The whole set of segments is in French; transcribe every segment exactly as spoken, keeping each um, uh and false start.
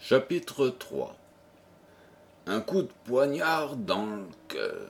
Chapitre trois. Un coup de poignard dans le cœur.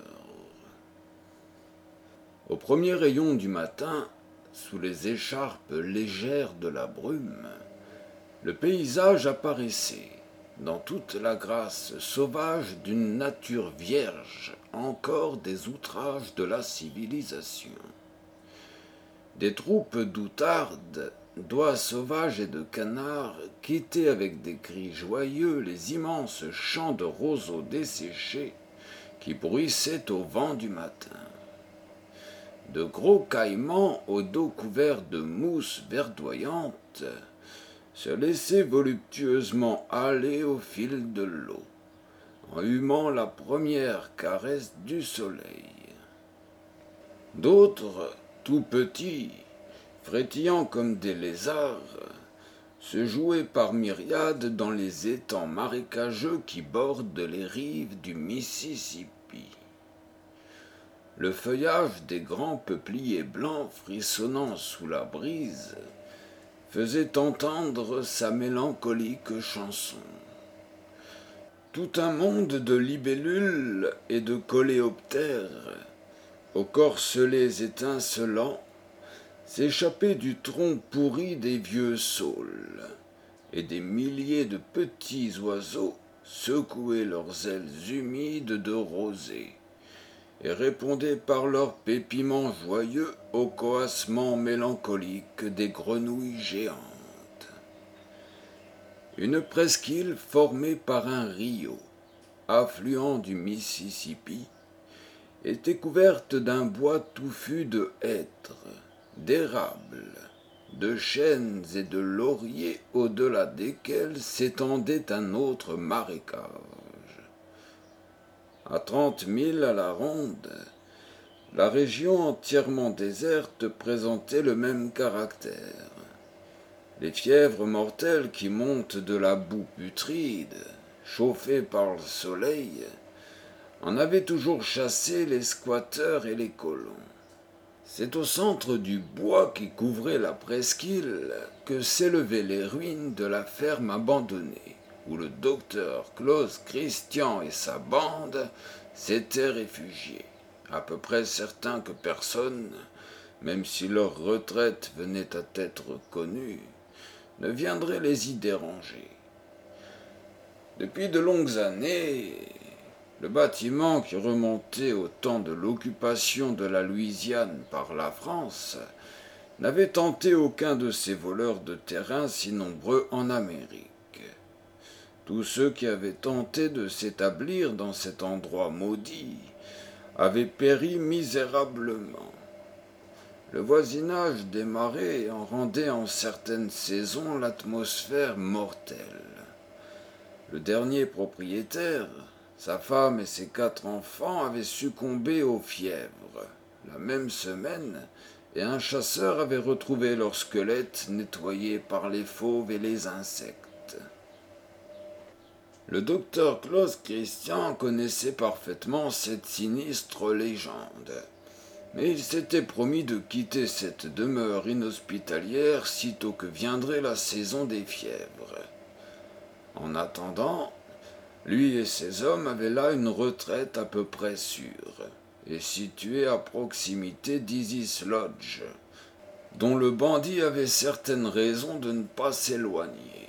Au premier rayon du matin, sous les écharpes légères de la brume, le paysage apparaissait, dans toute la grâce sauvage d'une nature vierge encore des outrages de la civilisation. Des troupes d'outardes, d'oies sauvages et de canards quittaient avec des cris joyeux les immenses champs de roseaux desséchés qui bruissaient au vent du matin. De gros caïmans au dos couvert de mousse verdoyante se laissaient voluptueusement aller au fil de l'eau, en humant la première caresse du soleil. D'autres, tout petits, frétillant comme des lézards, se jouaient par myriades dans les étangs marécageux qui bordent les rives du Mississippi. Le feuillage des grands peupliers blancs frissonnant sous la brise faisait entendre sa mélancolique chanson. Tout un monde de libellules et de coléoptères, aux corselets étincelants, s'échappait du tronc pourri des vieux saules, et des milliers de petits oiseaux secouaient leurs ailes humides de rosée, et répondaient par leurs pépiments joyeux au coassement mélancolique des grenouilles géantes. Une presqu'île formée par un rio, affluent du Mississippi, était couverte d'un bois touffu de hêtres, d'érables, de chênes et de lauriers au-delà desquels s'étendait un autre marécage. À trente milles à la ronde, la région entièrement déserte présentait le même caractère. Les fièvres mortelles qui montent de la boue putride, chauffées par le soleil, en avaient toujours chassé les squatteurs et les colons. C'est au centre du bois qui couvrait la presqu'île que s'élevaient les ruines de la ferme abandonnée, où le docteur Claus Christian et sa bande s'étaient réfugiés, à peu près certains que personne, même si leur retraite venait à être connue, ne viendrait les y déranger. Depuis de longues années, le bâtiment qui remontait au temps de l'occupation de la Louisiane par la France n'avait tenté aucun de ces voleurs de terrain si nombreux en Amérique. Tous ceux qui avaient tenté de s'établir dans cet endroit maudit avaient péri misérablement. Le voisinage des marais en rendait en certaines saisons l'atmosphère mortelle. Le dernier propriétaire, sa femme et ses quatre enfants avaient succombé aux fièvres la même semaine, et un chasseur avait retrouvé leurs squelettes nettoyés par les fauves et les insectes. Le docteur Claus Christian connaissait parfaitement cette sinistre légende, mais il s'était promis de quitter cette demeure inhospitalière sitôt que viendrait la saison des fièvres. En attendant, lui et ses hommes avaient là une retraite à peu près sûre, et située à proximité d'Isis Lodge, dont le bandit avait certaines raisons de ne pas s'éloigner.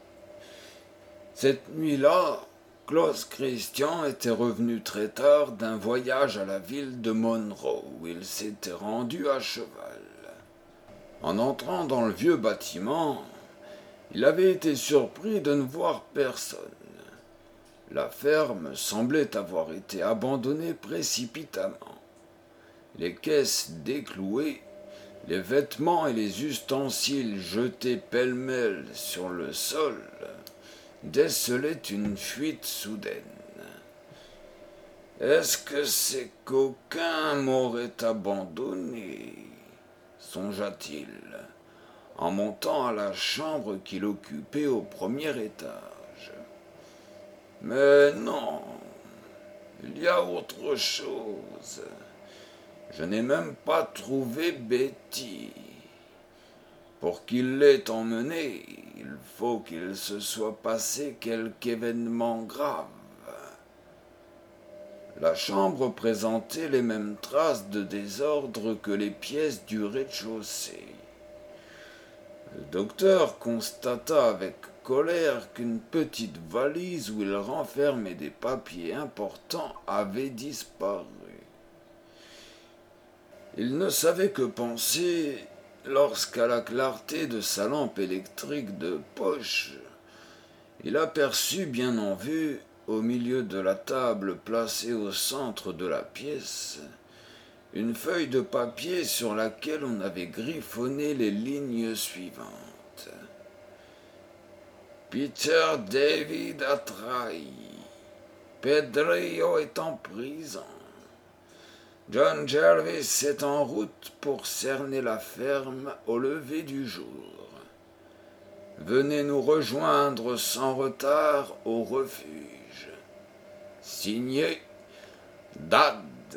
Cette nuit-là, Claus Christian était revenu très tard d'un voyage à la ville de Monroe, où il s'était rendu à cheval. En entrant dans le vieux bâtiment, il avait été surpris de ne voir personne. La ferme semblait avoir été abandonnée précipitamment. Les caisses déclouées, les vêtements et les ustensiles jetés pêle-mêle sur le sol décelaient une fuite soudaine. « Est-ce que ces coquins m'auraient abandonné ?» songea-t-il, en montant à la chambre qu'il occupait au premier étage. Mais non, il y a autre chose. Je n'ai même pas trouvé Betty. Pour qu'il l'ait emmené, il faut qu'il se soit passé quelque événement grave. La chambre présentait les mêmes traces de désordre que les pièces du rez-de-chaussée. Le docteur constata avec colère qu'une petite valise où il renfermait des papiers importants avait disparu. Il ne savait que penser lorsqu'à la clarté de sa lampe électrique de poche, il aperçut bien en vue, au milieu de la table placée au centre de la pièce, une feuille de papier sur laquelle on avait griffonné les lignes suivantes. Peter David Atray. Pedrillo est en prison. John Jervis est en route pour cerner la ferme au lever du jour. Venez nous rejoindre sans retard au refuge. Signé Dad.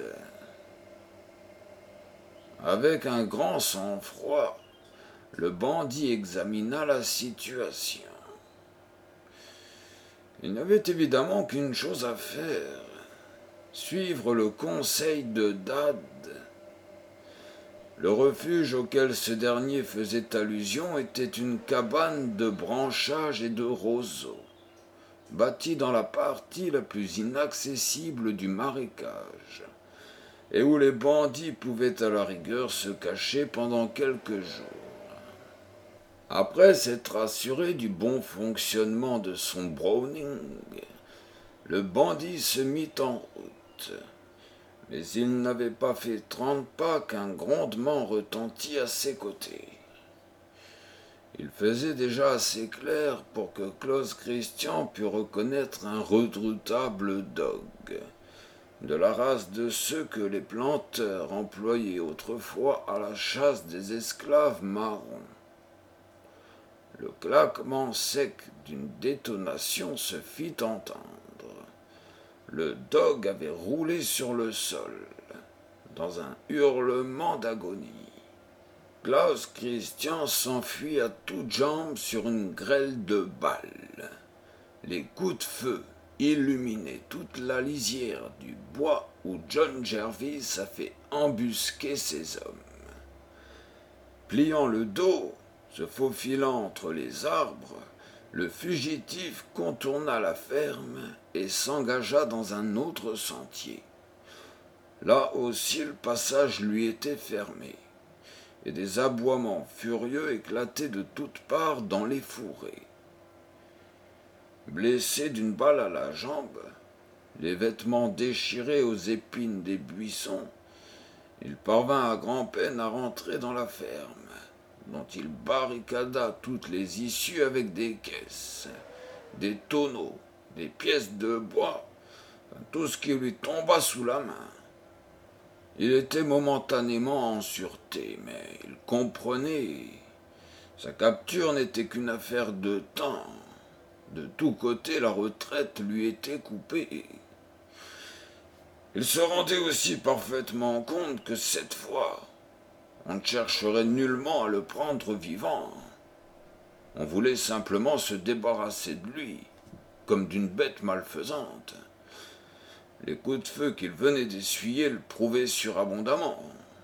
Avec un grand sang-froid, le bandit examina la situation. Il n'avait évidemment qu'une chose à faire, suivre le conseil de Dad. Le refuge auquel ce dernier faisait allusion était une cabane de branchages et de roseaux, bâtie dans la partie la plus inaccessible du marécage, et où les bandits pouvaient à la rigueur se cacher pendant quelques jours. Après s'être assuré du bon fonctionnement de son Browning, le bandit se mit en route. Mais il n'avait pas fait trente pas qu'un grondement retentit à ses côtés. Il faisait déjà assez clair pour que Klaus Christian pût reconnaître un redoutable dog, de la race de ceux que les planteurs employaient autrefois à la chasse des esclaves marrons. Le claquement sec d'une détonation se fit entendre. Le dog avait roulé sur le sol, dans un hurlement d'agonie. Klaus Christian s'enfuit à toutes jambes sur une grêle de balles. Les coups de feu illuminaient toute la lisière du bois où John Jervis a fait embusquer ses hommes. Pliant le dos, se faufilant entre les arbres, le fugitif contourna la ferme et s'engagea dans un autre sentier. Là aussi le passage lui était fermé, et des aboiements furieux éclataient de toutes parts dans les fourrés. Blessé d'une balle à la jambe, les vêtements déchirés aux épines des buissons, il parvint à grand-peine à rentrer dans la ferme, dont il barricada toutes les issues avec des caisses, des tonneaux, des pièces de bois, tout ce qui lui tomba sous la main. Il était momentanément en sûreté, mais il comprenait. Sa capture n'était qu'une affaire de temps. De tous côtés, la retraite lui était coupée. Il se rendait aussi parfaitement compte que cette fois, on ne chercherait nullement à le prendre vivant. On voulait simplement se débarrasser de lui, comme d'une bête malfaisante. Les coups de feu qu'il venait d'essuyer le prouvaient surabondamment.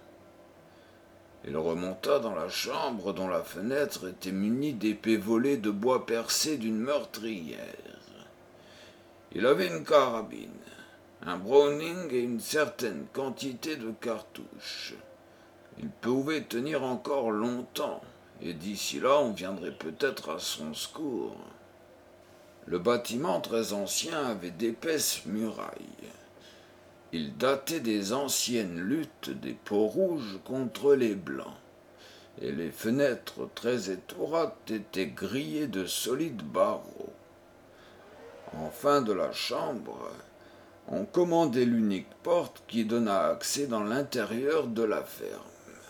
Il remonta dans la chambre dont la fenêtre était munie d'épées volées de bois percé d'une meurtrière. Il avait une carabine, un Browning et une certaine quantité de cartouches. Il pouvait tenir encore longtemps, et d'ici là on viendrait peut-être à son secours. Le bâtiment très ancien avait d'épaisses murailles. Il datait des anciennes luttes des peaux-rouges contre les blancs, et les fenêtres très étroites étaient grillées de solides barreaux. En fin de la chambre, on commandait l'unique porte qui donna accès dans l'intérieur de la ferme.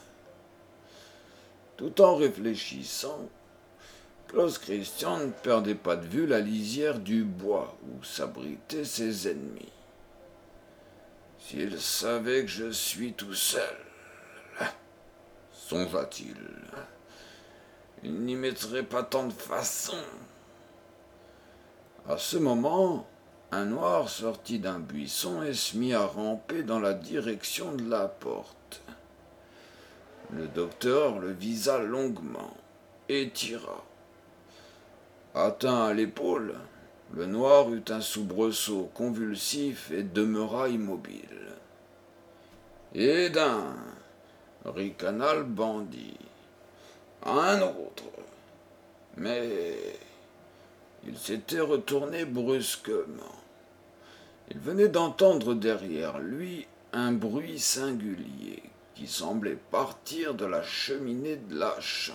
Tout en réfléchissant, Klaus Christian ne perdait pas de vue la lisière du bois où s'abritaient ses ennemis. S'il savait que je suis tout seul, songea-t-il, Il n'y mettrait pas tant de façon. À ce moment, un noir sortit d'un buisson et se mit à ramper dans la direction de la porte. Le docteur le visa longuement et tira. Atteint à l'épaule, le noir eut un soubresaut convulsif et demeura immobile. « Et d'un » ricana le bandit. « Un autre » mais il s'était retourné brusquement. Il venait d'entendre derrière lui un bruit singulier qui semblait partir de la cheminée de la chambre.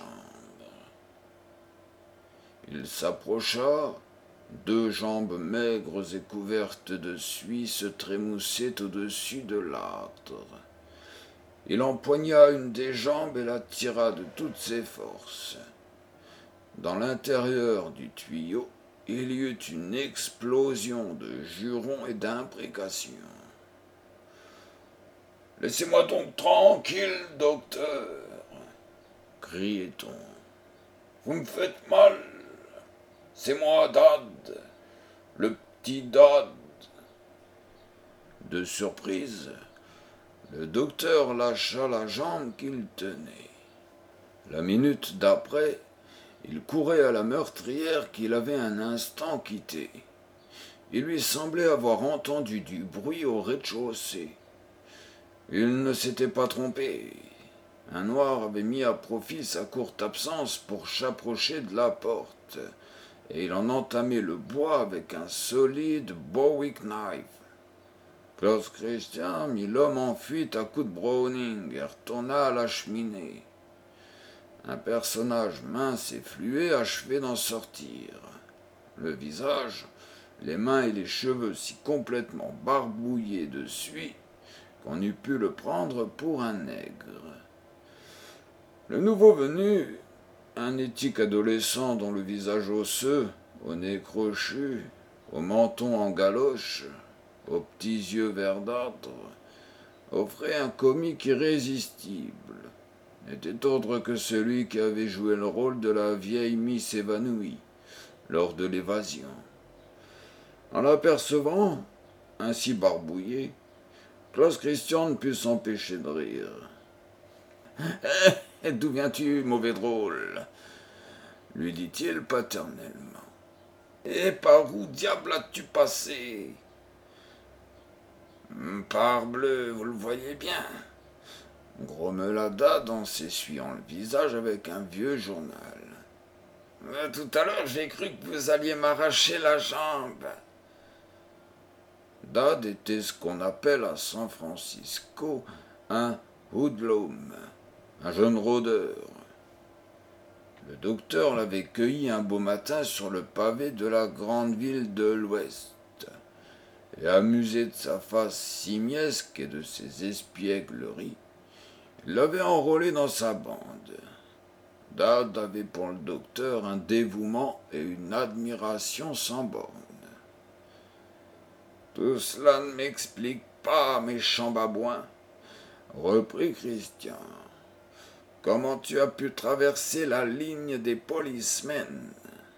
Il s'approcha, deux jambes maigres et couvertes de suie se trémoussaient au-dessus de l'âtre. Il empoigna une des jambes et la tira de toutes ses forces. Dans l'intérieur du tuyau, il y eut une explosion de jurons et d'imprécations. « Laissez-moi donc tranquille, docteur !» criait-on. « Vous me faites mal. C'est moi, Dad, le petit Dad. » De surprise, le docteur lâcha la jambe qu'il tenait. La minute d'après, il courait à la meurtrière qu'il avait un instant quittée. Il lui semblait avoir entendu du bruit au rez-de-chaussée. Il ne s'était pas trompé. Un noir avait mis à profit sa courte absence pour s'approcher de la porte, et il en entamait le bois avec un solide bowie knife. Klaus Christian mit l'homme en fuite à coups de Browning et retourna à la cheminée. Un personnage mince et fluet achevait d'en sortir. Le visage, les mains et les cheveux si complètement barbouillés de suie qu'on eût pu le prendre pour un nègre. Le nouveau venu, un éthique adolescent dont le visage osseux, au nez crochu, au menton en galoche, aux petits yeux verdâtres, offrait un comique irrésistible. N'était autre que celui qui avait joué le rôle de la vieille Miss évanouie lors de l'évasion. En l'apercevant, ainsi barbouillé, Klaus Christian ne put s'empêcher de rire. « D'où viens-tu, mauvais drôle ?» lui dit-il paternellement. « Et par où diable as-tu passé ?»« Parbleu, vous le voyez bien !» grommela Dad en s'essuyant le visage avec un vieux journal. « Tout à l'heure, j'ai cru que vous alliez m'arracher la jambe. » Dad était ce qu'on appelle à San Francisco un hoodlum, un jeune rôdeur. Le docteur l'avait cueilli un beau matin sur le pavé de la grande ville de l'Ouest, et amusé de sa face simiesque et de ses espiègleries, il l'avait enrôlé dans sa bande. Dad avait pour le docteur un dévouement et une admiration sans bornes. « Tout cela ne m'explique pas, méchant babouin, » reprit Christian. « Comment tu as pu traverser la ligne des policemen ?»«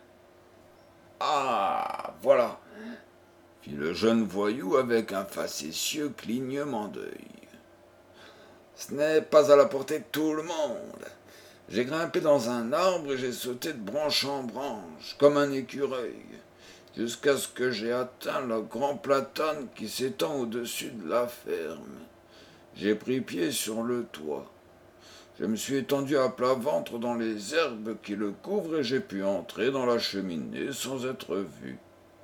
Ah, voilà !» fit le jeune voyou avec un facétieux clignement d'œil. « Ce n'est pas à la portée de tout le monde. J'ai grimpé dans un arbre et j'ai sauté de branche en branche, comme un écureuil, jusqu'à ce que j'ai atteint le grand platane qui s'étend au-dessus de la ferme. J'ai pris pied sur le toit. Je me suis étendu à plat ventre dans les herbes qui le couvrent et j'ai pu entrer dans la cheminée sans être vu.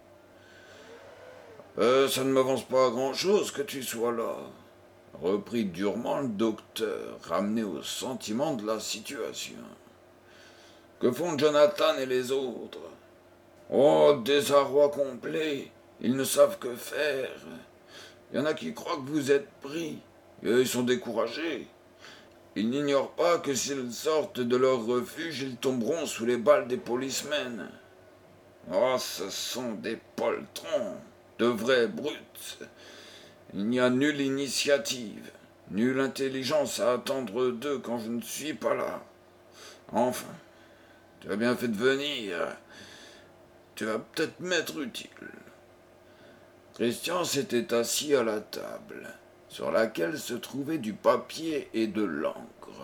Euh, ça ne m'avance pas à grand-chose que tu sois là, reprit durement le docteur, ramené au sentiment de la situation. Que font Jonathan et les autres? Oh, désarroi complet, ils ne savent que faire. Il y en a qui croient que vous êtes pris, et eux, ils sont découragés. Ils n'ignorent pas que s'ils sortent de leur refuge, ils tomberont sous les balles des policemen. Oh, ce sont des poltrons, de vrais brutes. Il n'y a nulle initiative, nulle intelligence à attendre d'eux quand je ne suis pas là. Enfin, Tu as bien fait de venir. Tu vas peut-être m'être utile. » Christian s'était assis à la table, sur laquelle se trouvait du papier et de l'encre.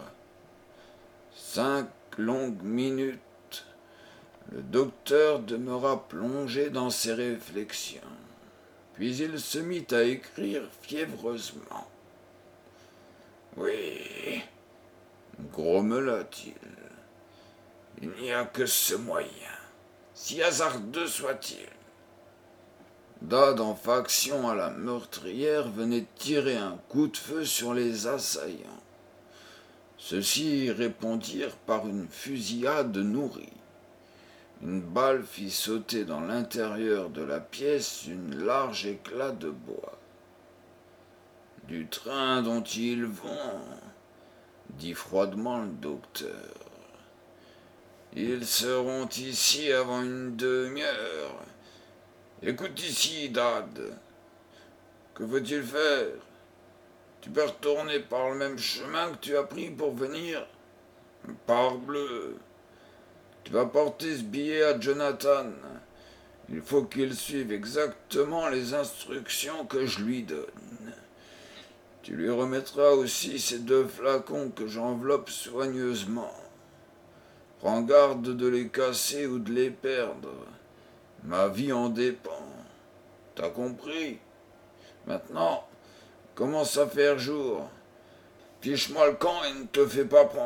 Cinq longues minutes, le docteur demeura plongé dans ses réflexions. Puis il se mit à écrire fiévreusement. « Oui, grommela-t-il, il n'y a que ce moyen, si hasardeux soit-il. » Dad, en faction à la meurtrière, venait tirer un coup de feu sur les assaillants. Ceux-ci répondirent par une fusillade nourrie. Une balle fit sauter dans l'intérieur de la pièce un large éclat de bois. « Du train dont ils vont, » dit froidement le docteur. « Ils seront ici avant une demi-heure. Écoute ici, Dad. Que veux-tu faire? Tu peux retourner par le même chemin que tu as pris pour venir? Parbleu! Tu vas porter ce billet à Jonathan. Il faut qu'il suive exactement les instructions que je lui donne. Tu lui remettras aussi ces deux flacons que j'enveloppe soigneusement. Prends garde de les casser ou de les perdre. Ma vie en dépend. T'as compris? Maintenant, commence à faire jour. Fiche-moi le camp et ne te fais pas prendre. »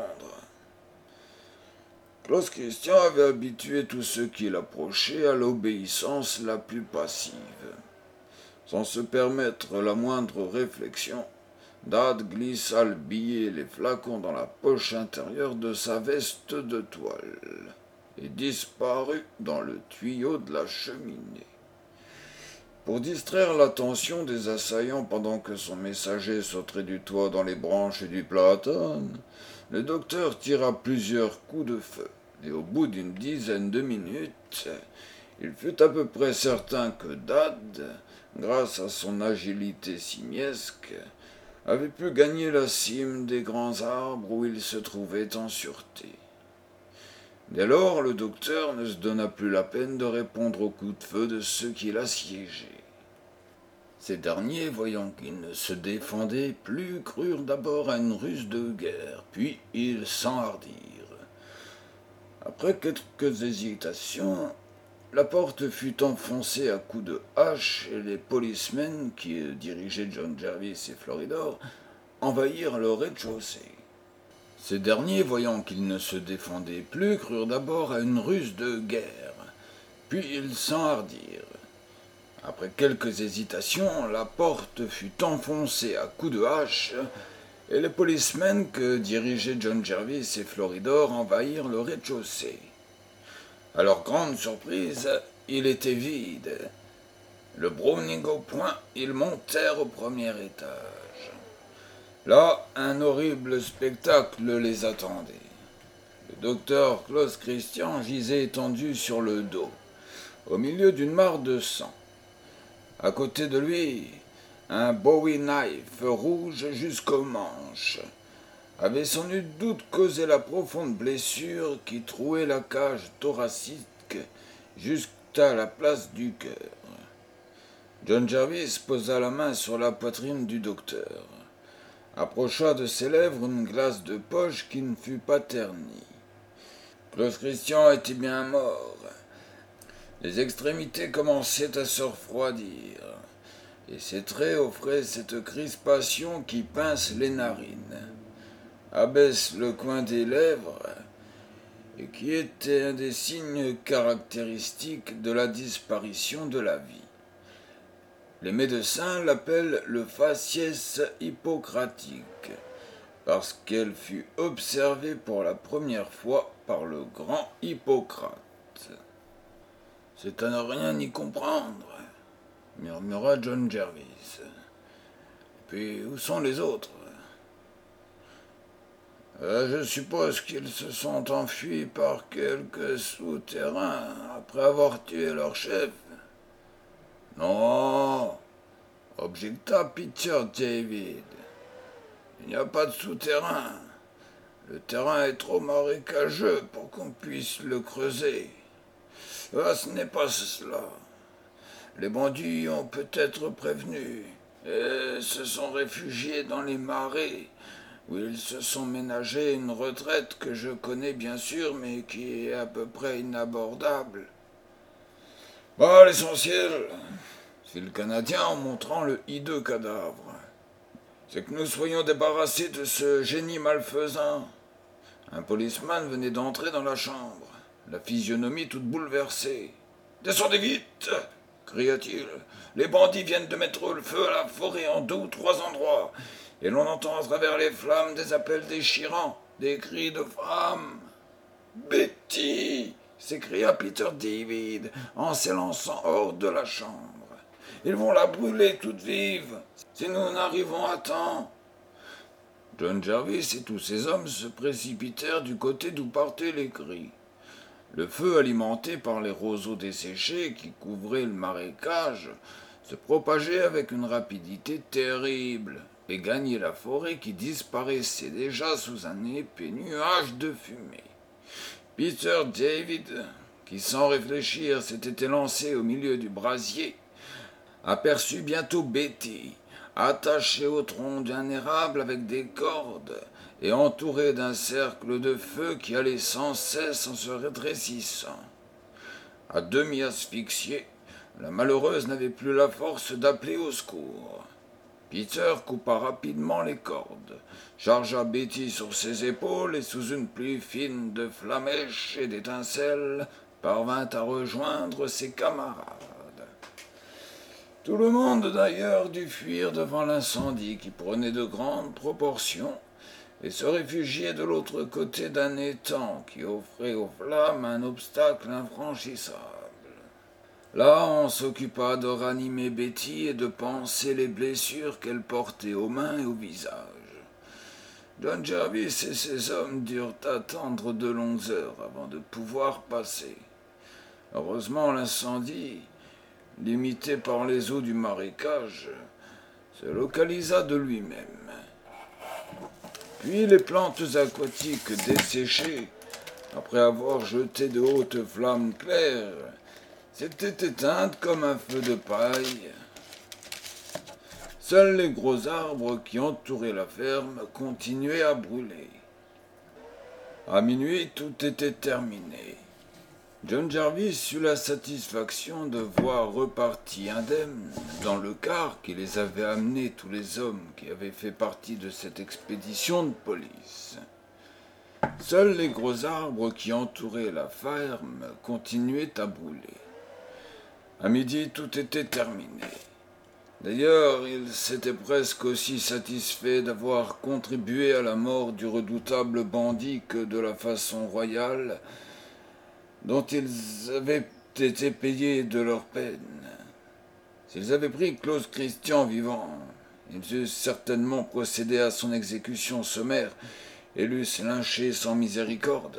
Klaus Christian avait habitué tous ceux qui l'approchaient à l'obéissance la plus passive. Sans se permettre la moindre réflexion, Dad glissa le billet et les flacons dans la poche intérieure de sa veste de toile et disparut dans le tuyau de la cheminée. Pour distraire l'attention des assaillants pendant que son messager sauterait du toit dans les branches du platane, le docteur tira plusieurs coups de feu, et au bout d'une dizaine de minutes, il fut à peu près certain que Dad, grâce à son agilité simiesque, avait pu gagner la cime des grands arbres où il se trouvait en sûreté. Dès lors, le docteur ne se donna plus la peine de répondre aux coups de feu de ceux qui l'assiégeaient. Ces derniers, voyant qu'il ne se défendait plus, crurent d'abord à une ruse de guerre, puis ils s'enhardirent. Après quelques hésitations, la porte fut enfoncée à coups de hache et les policemen, qui dirigeaient John Jervis et Floridor, envahirent le rez-de-chaussée. Ces derniers, voyant qu'ils ne se défendaient plus, crurent d'abord à une ruse de guerre, puis ils s'enhardirent. Après quelques hésitations, la porte fut enfoncée à coups de hache, et les policemen que dirigeaient John Jervis et Floridor envahirent le rez-de-chaussée. À leur grande surprise, il était vide. Le Browning au point, ils montèrent au premier étage. Là, un horrible spectacle les attendait. Le docteur Klaus Christian gisait étendu sur le dos, au milieu d'une mare de sang. À côté de lui, un Bowie knife rouge jusqu'aux manches avait sans nul doute causé la profonde blessure qui trouait la cage thoracique jusqu'à la place du cœur. John Jervis posa la main sur la poitrine du docteur, approcha de ses lèvres une glace de poche qui ne fut pas ternie. Klaus Christian était bien mort. Les extrémités commençaient à se refroidir, et ses traits offraient cette crispation qui pince les narines, abaisse le coin des lèvres, et qui était un des signes caractéristiques de la disparition de la vie. Les médecins l'appellent le faciès hippocratique, parce qu'elle fut observée pour la première fois par le grand Hippocrate. « C'est à ne rien y comprendre, » murmura John Jervis. « Puis où sont les autres ? » Euh, je suppose qu'ils se sont enfuis par quelques souterrains après avoir tué leur chef. Non, objecta Peter David. Il n'y a pas de souterrain. Le terrain est trop marécageux pour qu'on puisse le creuser. Ah, ce n'est pas cela. Les bandits ont peut-être prévenu et se sont réfugiés dans les marais, où ils se sont ménagés une retraite que je connais bien sûr, mais qui est à peu près inabordable. Bah, l'essentiel, c'est le Canadien en montrant le hideux cadavre. C'est que nous soyons débarrassés de ce génie malfaisant. Un policeman venait d'entrer dans la chambre, la physionomie toute bouleversée. « Descendez vite !» cria-t-il. « Les bandits viennent de mettre le feu à la forêt en deux ou trois endroits, et l'on entend à travers les flammes des appels déchirants, des cris de femmes. »« Betty !» s'écria Peter David en s'élançant hors de la chambre. « Ils vont la brûler toute vive, si nous n'arrivons à temps. » John Jarvis et tous ses hommes se précipitèrent du côté d'où partaient les cris. Le feu, alimenté par les roseaux desséchés qui couvraient le marécage, se propageait avec une rapidité terrible et gagnait la forêt qui disparaissait déjà sous un épais nuage de fumée. Peter David, qui sans réfléchir s'était élancé au milieu du brasier, aperçut bientôt Betty, attachée au tronc d'un érable avec des cordes et entourée d'un cercle de feu qui allait sans cesse en se rétrécissant. À demi asphyxiée, la malheureuse n'avait plus la force d'appeler au secours. Peter coupa rapidement les cordes, chargea Betty sur ses épaules et sous une pluie fine de flamèches et d'étincelles parvint à rejoindre ses camarades. Tout le monde d'ailleurs dut fuir devant l'incendie qui prenait de grandes proportions et se réfugier de l'autre côté d'un étang qui offrait aux flammes un obstacle infranchissable. Là, on s'occupa de ranimer Betty et de panser les blessures qu'elle portait aux mains et au visage. John Jarvis et ses hommes durent attendre de longues heures avant de pouvoir passer. Heureusement, l'incendie, limité par les eaux du marécage, se localisa de lui-même. Puis les plantes aquatiques desséchées, après avoir jeté de hautes flammes claires, s'étaient éteintes comme un feu de paille. Seuls les gros arbres qui entouraient la ferme continuaient à brûler. À minuit, tout était terminé. John Jarvis eut la satisfaction de voir repartis indemnes dans le car qui les avait amenés tous les hommes qui avaient fait partie de cette expédition de police. Seuls les gros arbres qui entouraient la ferme continuaient à brûler. À midi, tout était terminé. D'ailleurs, il s'était presque aussi satisfait d'avoir contribué à la mort du redoutable bandit que de la façon royale dont ils avaient été payés de leur peine. S'ils avaient pris Claude Christian vivant, ils eussent certainement procédé à son exécution sommaire et l'eussent lynché sans miséricorde.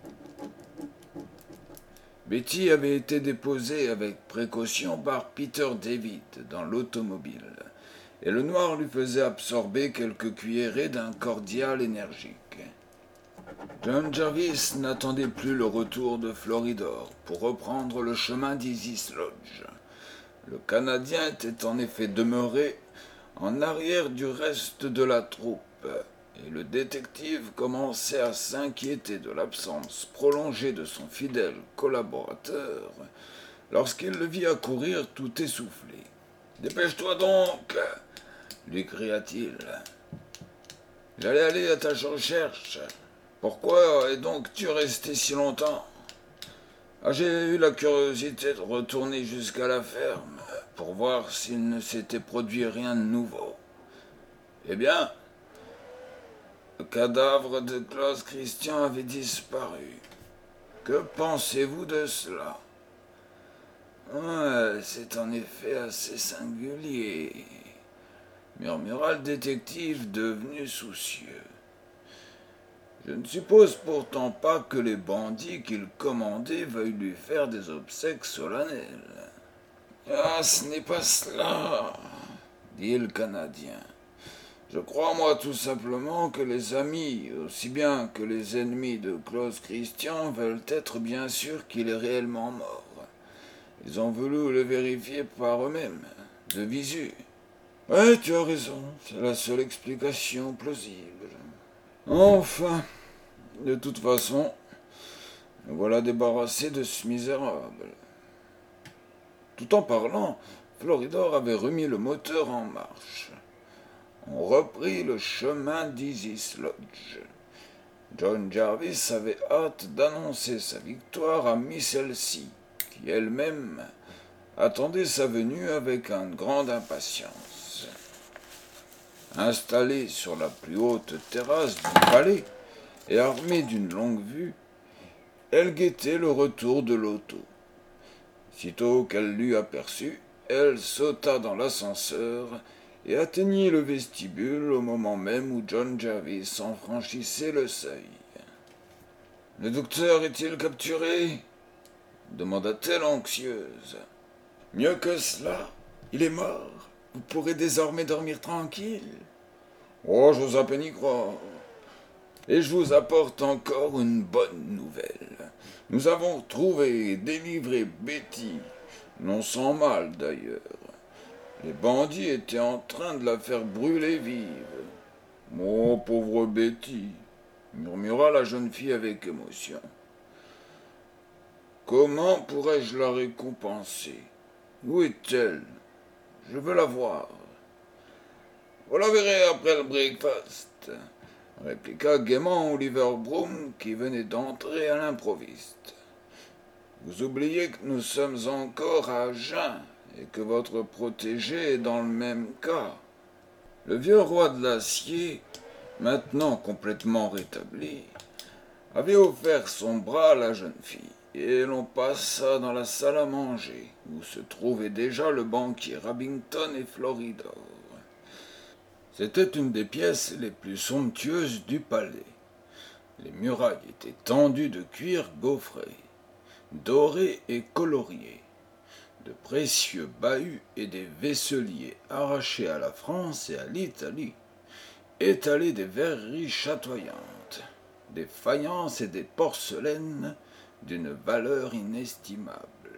Betty avait été déposée avec précaution par Peter David dans l'automobile, et le noir lui faisait absorber quelques cuillerées d'un cordial énergique. John Jarvis n'attendait plus le retour de Floridor pour reprendre le chemin d'Isis Lodge. Le Canadien était en effet demeuré en arrière du reste de la troupe, et le détective commençait à s'inquiéter de l'absence prolongée de son fidèle collaborateur lorsqu'il le vit accourir tout essoufflé. « Dépêche-toi donc !» lui cria-t-il. « J'allais aller à ta recherche. Pourquoi es donc-tu resté si longtemps ?»« Ah, j'ai eu la curiosité de retourner jusqu'à la ferme pour voir s'il ne s'était produit rien de nouveau. »« Eh bien, le cadavre de Claude Christian avait disparu. Que pensez-vous de cela ?»« Ouais, c'est en effet assez singulier, » murmura le détective devenu soucieux. « Je ne suppose pourtant pas que les bandits qu'il commandait veuillent lui faire des obsèques solennelles. »« Ah, ce n'est pas cela, » dit le Canadien. « Je crois, moi, tout simplement que les amis, aussi bien que les ennemis de Klaus Christian, veulent être bien sûrs qu'il est réellement mort. Ils ont voulu le vérifier par eux-mêmes, de visu. Ouais, tu as raison, c'est la seule explication plausible. Enfin, de toute façon, nous voilà débarrassés de ce misérable. Tout en parlant, Floridor avait remis le moteur en marche. On reprit le chemin d'Isis Lodge. John Jarvis avait hâte d'annoncer sa victoire à Miss Elsie, qui elle-même attendait sa venue avec une grande impatience. Installée sur la plus haute terrasse du palais et armée d'une longue vue, elle guettait le retour de l'auto. Sitôt qu'elle l'eut aperçu, elle sauta dans l'ascenseur et atteignit le vestibule au moment même où John Jarvis en franchissait le seuil. « Le docteur est-il capturé ?» demanda-t-elle anxieuse. « Mieux que cela, il est mort. Vous pourrez désormais dormir tranquille. »« Oh, j'ose à peine y croire. Et je vous apporte encore une bonne nouvelle. Nous avons trouvé et délivré Betty, non sans mal d'ailleurs. Les bandits étaient en train de la faire brûler vive. »« Mon pauvre Betty !» murmura la jeune fille avec émotion. « Comment pourrais-je la récompenser? Où est-elle? Je veux la voir. »« Vous la verrez après le breakfast, » répliqua gaiement Oliver Broom qui venait d'entrer à l'improviste. « Vous oubliez que nous sommes encore à jeun et que votre protégé est dans le même cas. » Le vieux roi de l'acier, maintenant complètement rétabli, avait offert son bras à la jeune fille, et l'on passa dans la salle à manger, où se trouvaient déjà le banquier Rabington et Floridor. C'était une des pièces les plus somptueuses du palais. Les murailles étaient tendues de cuir gaufré, doré et colorié, de précieux bahuts et des vaisseliers arrachés à la France et à l'Italie, étalés des verreries chatoyantes, des faïences et des porcelaines d'une valeur inestimable.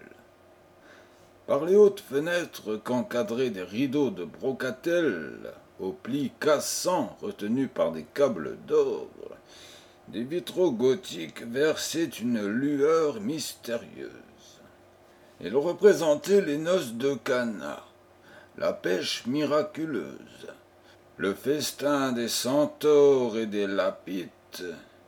Par les hautes fenêtres qu'encadraient des rideaux de brocatelle aux plis cassants retenus par des câbles d'or, des vitraux gothiques versaient une lueur mystérieuse. Ils représentaient les noces de Cana, la pêche miraculeuse, le festin des centaures et des lapites,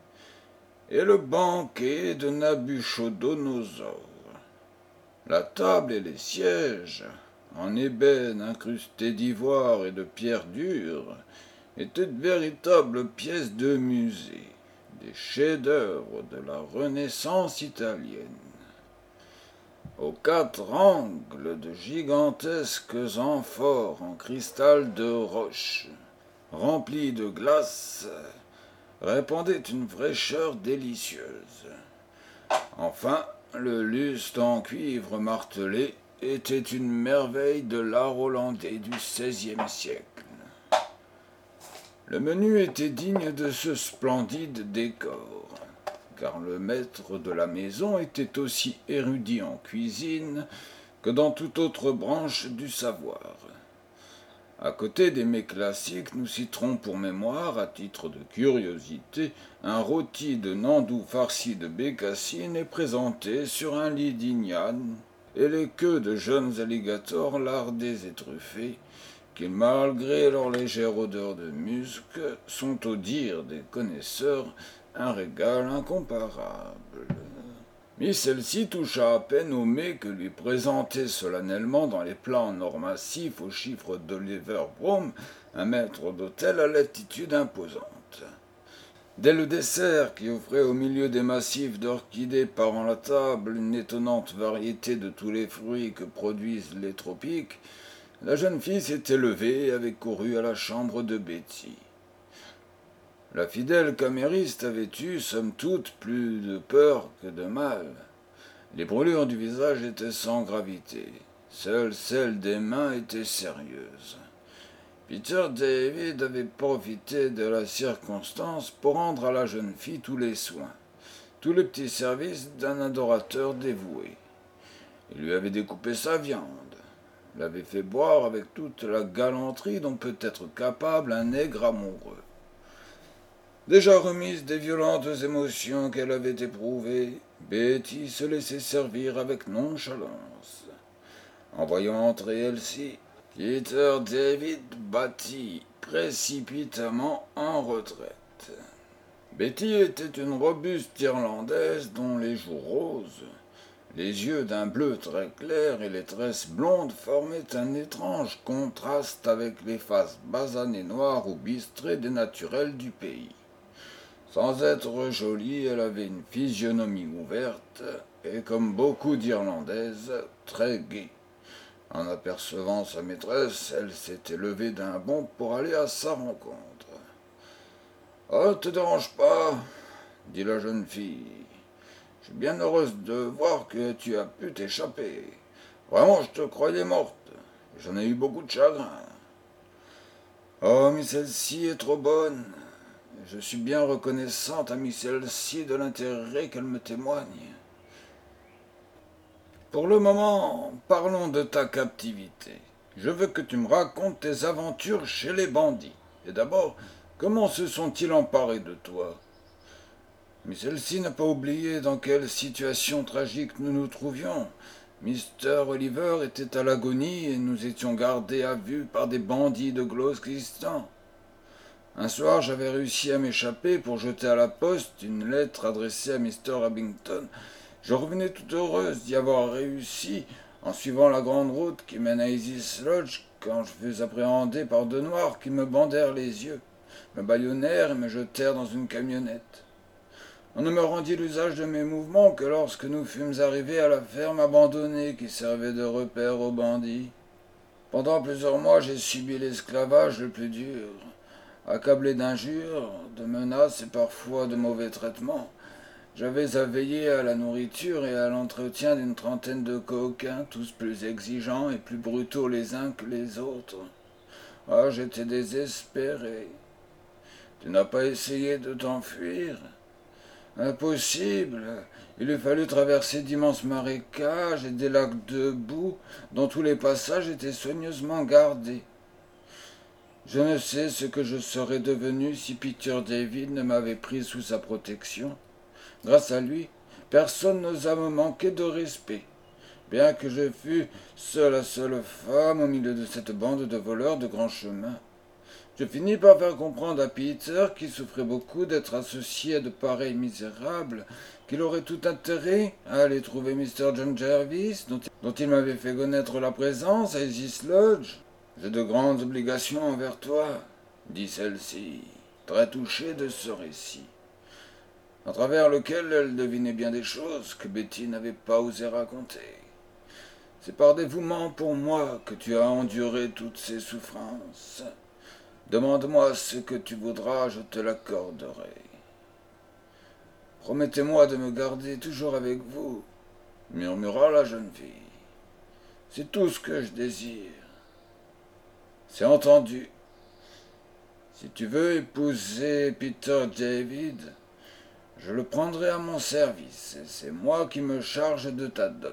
et le banquet de Nabuchodonosor. La table et les sièges, en ébène incrustés d'ivoire et de pierres dures, étaient de véritables pièces de musée, des chefs-d'œuvre de la Renaissance italienne. Aux quatre angles de gigantesques amphores en cristal de roche, remplies de glace, répandait une fraîcheur délicieuse. Enfin, le lustre en cuivre martelé était une merveille de l'art hollandais du seizième siècle. Le menu était digne de ce splendide décor, car le maître de la maison était aussi érudit en cuisine que dans toute autre branche du savoir. À côté des mets classiques, nous citerons pour mémoire, à titre de curiosité, un rôti de nandou farci de bécassine et présenté sur un lit d'ignane, et les queues de jeunes alligators lardés et truffés, qui, malgré leur légère odeur de musc, sont, au dire des connaisseurs, un régal incomparable. Mais celle-ci toucha à peine au mets que lui présentait solennellement dans les plats en or massif au chiffre d'Oliver Broom un maître d'hôtel à l'attitude imposante. Dès le dessert, qui offrait au milieu des massifs d'orchidées parant la table une étonnante variété de tous les fruits que produisent les tropiques, la jeune fille s'était levée et avait couru à la chambre de Betty. La fidèle camériste avait eu, somme toute, plus de peur que de mal. Les brûlures du visage étaient sans gravité. Seule celle des mains était sérieuse. Peter David avait profité de la circonstance pour rendre à la jeune fille tous les soins, tous les petits services d'un adorateur dévoué. Il lui avait découpé sa viande, l'avait fait boire avec toute la galanterie dont peut être capable un nègre amoureux. Déjà remise des violentes émotions qu'elle avait éprouvées, Betty se laissait servir avec nonchalance. En voyant entrer Elsie, Peter David battit précipitamment en retraite. Betty était une robuste Irlandaise dont les joues roses, les yeux d'un bleu très clair et les tresses blondes formaient un étrange contraste avec les faces basanées noires ou bistrées des naturels du pays. Sans être jolie, elle avait une physionomie ouverte et, comme beaucoup d'Irlandaises, très gaie. En apercevant sa maîtresse, elle s'était levée d'un bond pour aller à sa rencontre. « Oh, ne te dérange pas, » dit la jeune fille. « Je suis bien heureuse de voir que tu as pu t'échapper. Vraiment, je te croyais morte. J'en ai eu beaucoup de chagrin. Oh, mais celle-ci est trop bonne. Je suis bien reconnaissante à Miss Elsie de l'intérêt qu'elle me témoigne. Pour le moment, parlons de ta captivité. Je veux que tu me racontes tes aventures chez les bandits. Et d'abord, comment se sont-ils emparés de toi? Miss Elsie n'a pas oublié dans quelle situation tragique nous nous trouvions. Mister Oliver était à l'agonie et nous étions gardés à vue par des bandits de Gloucester. Un soir, j'avais réussi à m'échapper pour jeter à la poste une lettre adressée à Mister Abington. Je revenais toute heureuse d'y avoir réussi en suivant la grande route qui mène à Isis Lodge quand je fus appréhendé par deux noirs qui me bandèrent les yeux, me bâillonnèrent et me jetèrent dans une camionnette. On ne me rendit l'usage de mes mouvements que lorsque nous fûmes arrivés à la ferme abandonnée qui servait de repère aux bandits. Pendant plusieurs mois, j'ai subi l'esclavage le plus dur. Accablé d'injures, de menaces et parfois de mauvais traitements, j'avais à veiller à la nourriture et à l'entretien d'une trentaine de coquins, tous plus exigeants et plus brutaux les uns que les autres. Ah, j'étais désespéré. Tu n'as pas essayé de t'enfuir? Impossible. Il eût fallu traverser d'immenses marécages et des lacs de boue dont tous les passages étaient soigneusement gardés. Je ne sais ce que je serais devenu si Peter David ne m'avait pris sous sa protection. Grâce à lui, personne n'osa me manquer de respect, bien que je fus seule la seule femme au milieu de cette bande de voleurs de grand chemin. Je finis par faire comprendre à Peter, qui souffrait beaucoup d'être associé à de pareils misérables, qu'il aurait tout intérêt à aller trouver Mister John Jervis, dont, dont il m'avait fait connaître la présence à Isis Lodge. « J'ai de grandes obligations envers toi, » dit celle-ci, très touchée de ce récit, à travers lequel elle devinait bien des choses que Betty n'avait pas osé raconter. « C'est par dévouement pour moi que tu as enduré toutes ces souffrances. Demande-moi ce que tu voudras, je te l'accorderai. Promettez-moi de me garder toujours avec vous, » murmura la jeune fille. « C'est tout ce que je désire. » C'est entendu. Si tu veux épouser Peter David, je le prendrai à mon service, et c'est moi qui me charge de ta dot.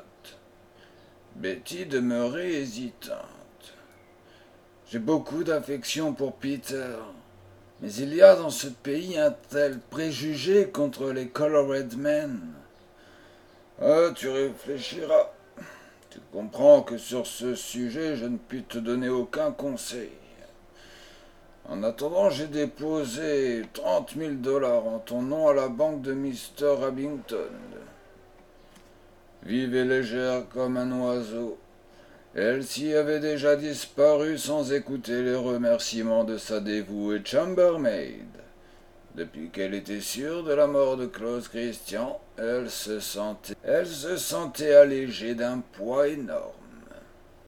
Betty demeurait hésitante. J'ai beaucoup d'affection pour Peter, mais il y a dans ce pays un tel préjugé contre les Colored Men. Ah, tu réfléchiras. Tu comprends que sur ce sujet, je ne puis te donner aucun conseil. En attendant, j'ai déposé trente mille dollars en ton nom à la banque de Mister Abington. Vive et légère comme un oiseau, Elsie avait déjà disparu sans écouter les remerciements de sa dévouée chambermaid. Depuis qu'elle était sûre de la mort de Claude Christian, elle se sentait, elle se sentait allégée d'un poids énorme.